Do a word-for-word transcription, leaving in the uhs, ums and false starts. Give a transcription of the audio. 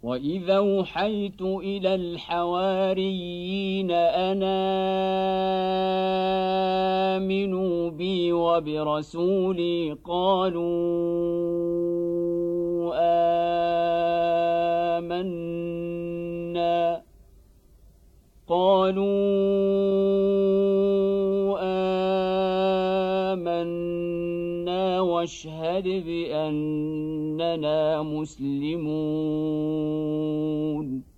وإذا أوحيت إلى الحواريين أن آمنوا بي وبرسولي قالوا آمنا قالوا آمنا واشهد بأننا مسلمون